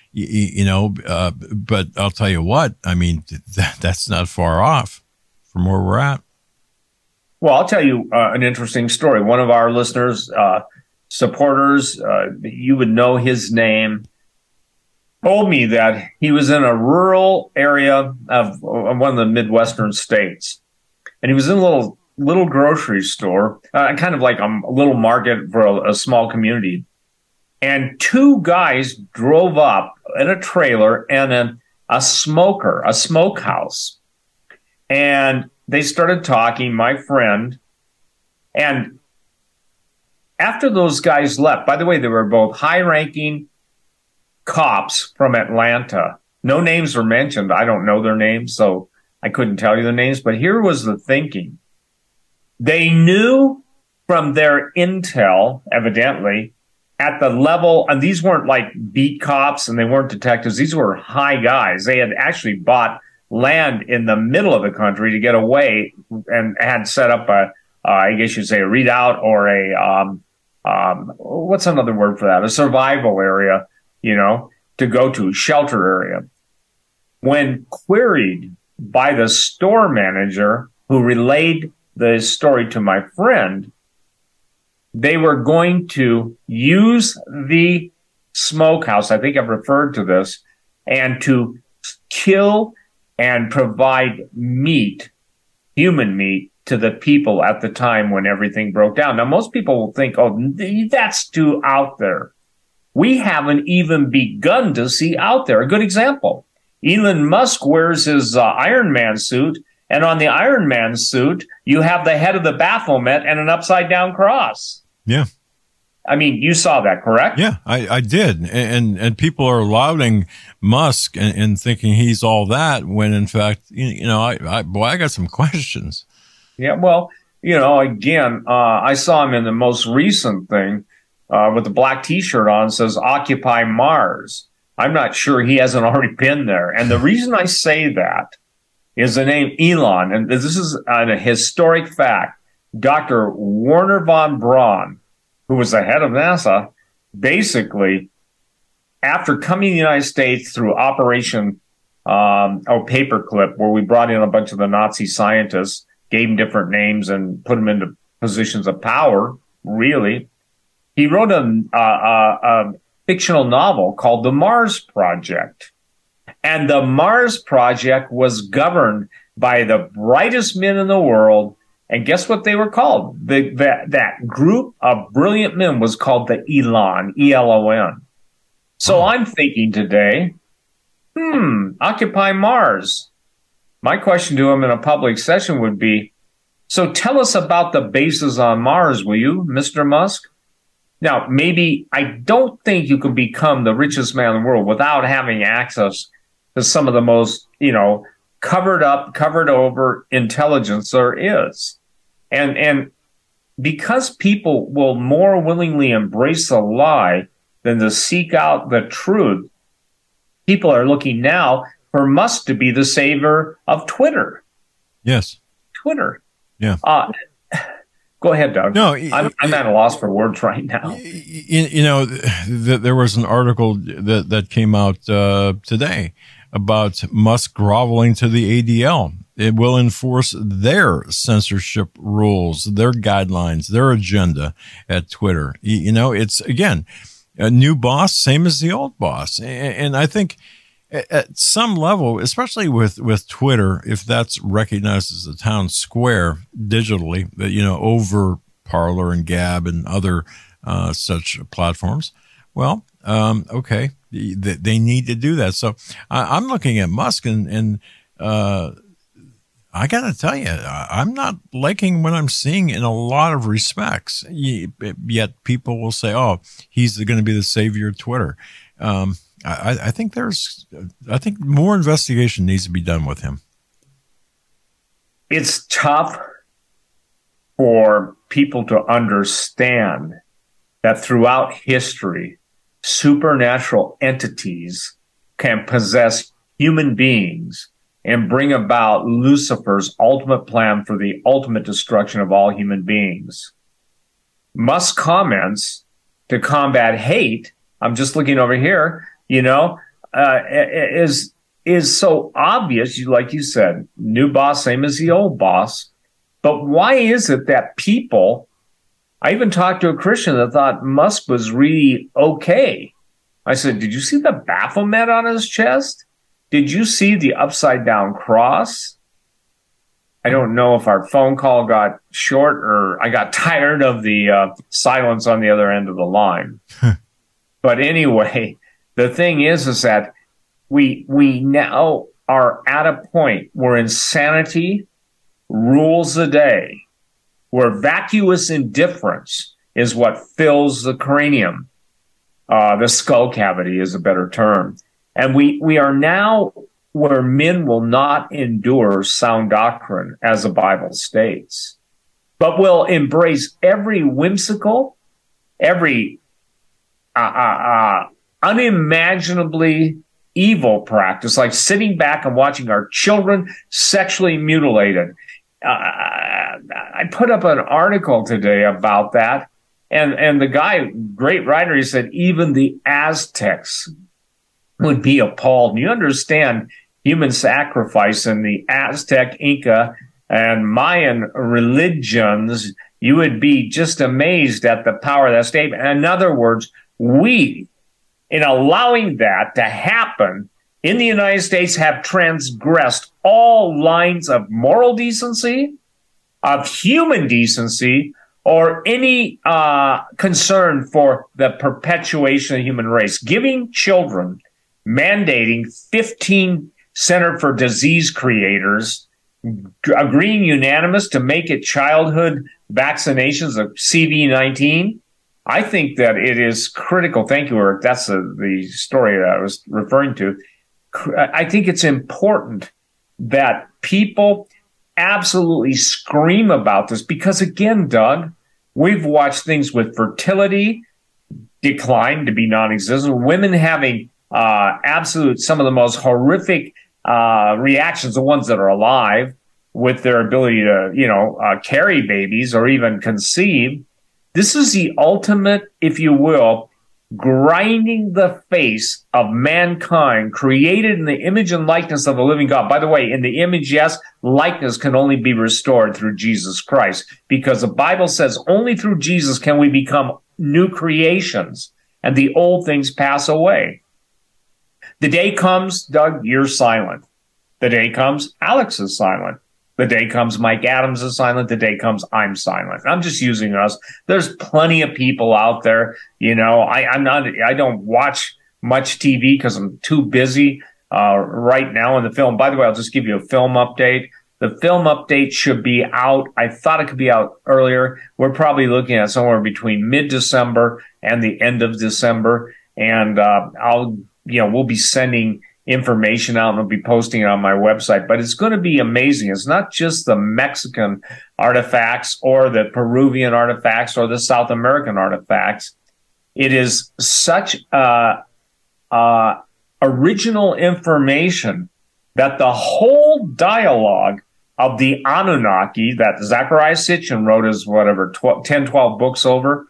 but I'll tell you what, I mean, that's not far off from where we're at. Well, I'll tell you an interesting story. One of our listeners, supporters, you would know his name, told me that he was in a rural area of one of the Midwestern states. And he was in a little grocery store, kind of like a little market for a small community. And two guys drove up in a trailer and a smokehouse. And they started talking, my friend. And after those guys left, by the way, they were both high-ranking cops from Atlanta. No names were mentioned. I don't know their names, so I couldn't tell you their names. But here was the thinking. They knew from their intel, evidently, at the level, and these weren't like beat cops and they weren't detectives. These were high guys. They had actually bought land in the middle of the country to get away and had set up I guess you'd say a redoubt or what's another word for that? A survival area, to go to, shelter area. When queried by the store manager who relayed the story to my friend, they were going to use the smokehouse, I think I've referred to this, and to kill and provide meat, human meat, to the people at the time when everything broke down. Now, most people will think, oh, that's too out there. we haven't even begun to see out there. A good example, Elon Musk wears his Iron Man suit, and on the Iron Man suit, you have the head of the Baphomet and an upside-down cross. Yeah. I mean, you saw that, correct? Yeah, I did. And people are lauding Musk and thinking he's all that when, in fact, I got some questions. Yeah, well, again, I saw him in the most recent thing with the black T-shirt on, says Occupy Mars. I'm not sure he hasn't already been there. And the reason I say that is the name Elon, and this is a historic fact. Dr. Werner von Braun, who was the head of NASA, basically, after coming to the United States through Operation Paperclip, where we brought in a bunch of the Nazi scientists, gave them different names and put them into positions of power, really, he wrote a fictional novel called The Mars Project. And the Mars Project was governed by the brightest men in the world. And guess what they were called? That group of brilliant men was called the Elon, E-L-O-N. So I'm thinking today, Occupy Mars. My question to him in a public session would be, so tell us about the bases on Mars, will you, Mr. Musk? Now, maybe I don't think you can become the richest man in the world without having access to some of the most, covered up, covered over intelligence there is. And because people will more willingly embrace a lie than to seek out the truth, people are looking now for Musk to be the savior of Twitter. Yes. Twitter. Yeah. Go ahead, Doug. No, I'm at a loss for words right now. There was an article that came out today about Musk groveling to the ADL. It will enforce their censorship rules, their guidelines, their agenda at Twitter. It's, again, a new boss, same as the old boss. And I think at some level, especially with Twitter, if that's recognized as a town square digitally, over Parler and Gab and other such platforms, well, okay, they need to do that. So I'm looking at Musk and I got to tell you, I'm not liking what I'm seeing in a lot of respects. Yet people will say, "Oh, he's going to be the savior of Twitter." I think more investigation needs to be done with him. It's tough for people to understand that throughout history, supernatural entities can possess human beings and bring about Lucifer's ultimate plan for the ultimate destruction of all human beings. Musk's comments to combat hate, I'm just looking over here, is so obvious. Like you said, new boss, same as the old boss. But why is it that people, I even talked to a Christian that thought Musk was really okay. I said, did you see the Baphomet on his chest? Did you see the upside down cross? I don't know if our phone call got short or I got tired of the silence on the other end of the line. But anyway, the thing is that we now are at a point where insanity rules the day, where vacuous indifference is what fills the cranium. The skull cavity is a better term. And we are now where men will not endure sound doctrine, as the Bible states, but will embrace every whimsical, every unimaginably evil practice, like sitting back and watching our children sexually mutilated. I put up an article today about that, and the guy, great writer, he said even the Aztecs would be appalled. You understand human sacrifice in the Aztec, Inca, and Mayan religions, you would be just amazed at the power of that statement. In other words, we, in allowing that to happen in the United States, have transgressed all lines of moral decency, of human decency, or any concern for the perpetuation of the human race. Giving children, mandating 15 Center for Disease Creators, agreeing unanimous to make it childhood vaccinations of CV-19. I think that it is critical. Thank you, Eric. That's the story that I was referring to. I think it's important that people absolutely scream about this because, again, Doug, we've watched things with fertility decline to be non-existent, women having some of the most horrific reactions, the ones that are alive, with their ability to, carry babies or even conceive. This is the ultimate, if you will, grinding the face of mankind, created in the image and likeness of the living God. By the way, in the image, yes, likeness can only be restored through Jesus Christ, because the Bible says only through Jesus can we become new creations, and the old things pass away. The day comes, Doug, you're silent. The day comes, Alex is silent. The day comes, Mike Adams is silent. The day comes, I'm silent. I'm just using us. There's plenty of people out there. I don't watch much TV because I'm too busy right now in the film. By the way, I'll just give you a film update. The film update should be out. I thought it could be out earlier. We're probably looking at somewhere between mid-December and the end of December. And we'll be sending information out and we'll be posting it on my website. But it's going to be amazing. It's not just the Mexican artifacts or the Peruvian artifacts or the South American artifacts. It is such original information that the whole dialogue of the Anunnaki that Zecharia Sitchin wrote his 10, 12 books over,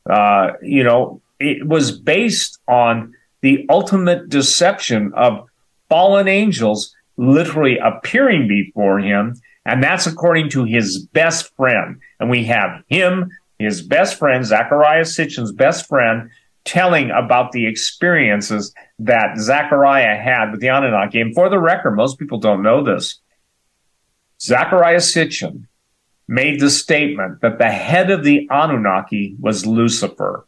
it was based on the ultimate deception of fallen angels literally appearing before him. And that's according to his best friend. And we have him, his best friend, Zecharia Sitchin's best friend, telling about the experiences that Zecharia had with the Anunnaki. And for the record, most people don't know this. Zecharia Sitchin made the statement that the head of the Anunnaki was Lucifer.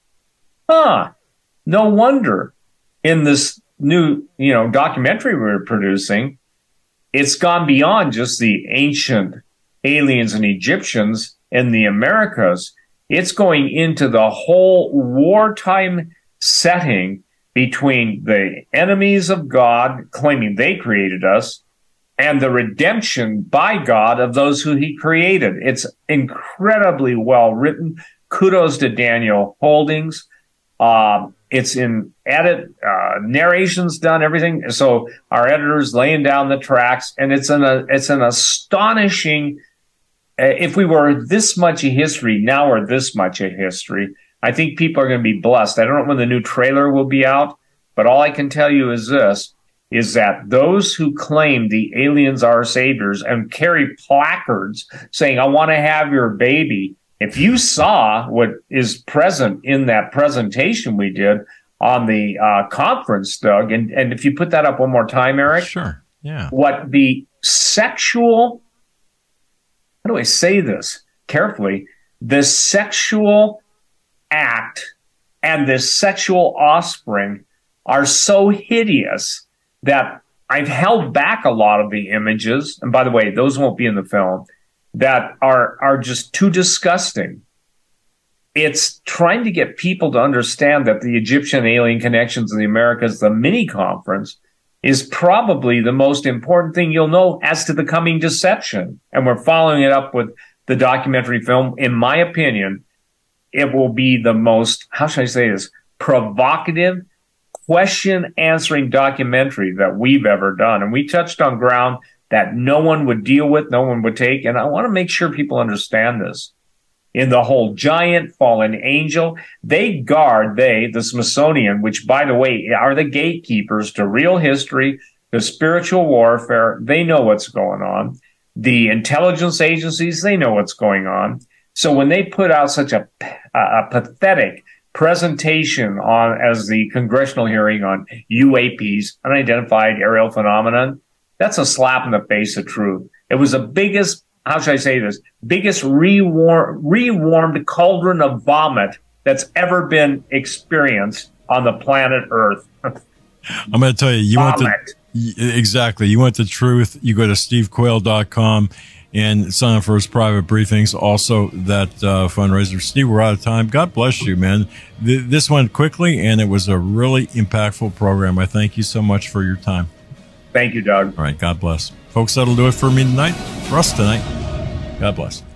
No wonder in this new, documentary we're producing, it's gone beyond just the ancient aliens and Egyptians in the Americas. It's going into the whole wartime setting between the enemies of God, claiming they created us, and the redemption by God of those who he created. It's incredibly well written. Kudos to Daniel Holdings. It's in narrations done, everything. So our editor's laying down the tracks, and it's an astonishing. If we were this much a history, now we're this much a history. I think people are going to be blessed. I don't know when the new trailer will be out, but all I can tell you is this, is that those who claim the aliens are saviors and carry placards saying, I want to have your baby. If you saw what is present in that presentation we did on the conference, Doug, and if you put that up one more time, Eric. Sure, yeah. What the sexual, how do I say this carefully? The sexual act and the sexual offspring are so hideous that I've held back a lot of the images. And by the way, those won't be in the film. That are just too disgusting. It's trying to get people to understand that the Egyptian alien connections in the Americas, the mini conference, is probably the most important thing you'll know as to the coming deception. And we're following it up with the documentary film. In my opinion, it will be the most, how should I say this, provocative, question-answering documentary that we've ever done. And we touched on ground that no one would deal with, no one would take. And I want to make sure people understand this. In the whole giant fallen angel, the Smithsonian, which, by the way, are the gatekeepers to real history, to spiritual warfare. They know what's going on. The intelligence agencies, they know what's going on. So when they put out such a pathetic presentation as the congressional hearing on UAPs, unidentified aerial phenomenon, that's a slap in the face of truth. It was the biggest how should I say this? Biggest rewarmed cauldron of vomit that's ever been experienced on the planet Earth. I'm going to tell you, you vomit. want the, exactly. You want the truth. You go to stevequayle.com and sign up for his private briefings. Also, that fundraiser. Steve, we're out of time. God bless you, man. This went quickly, and it was a really impactful program. I thank you so much for your time. Thank you, Doug. All right. God bless. Folks, that'll do it for me tonight, for us tonight. God bless.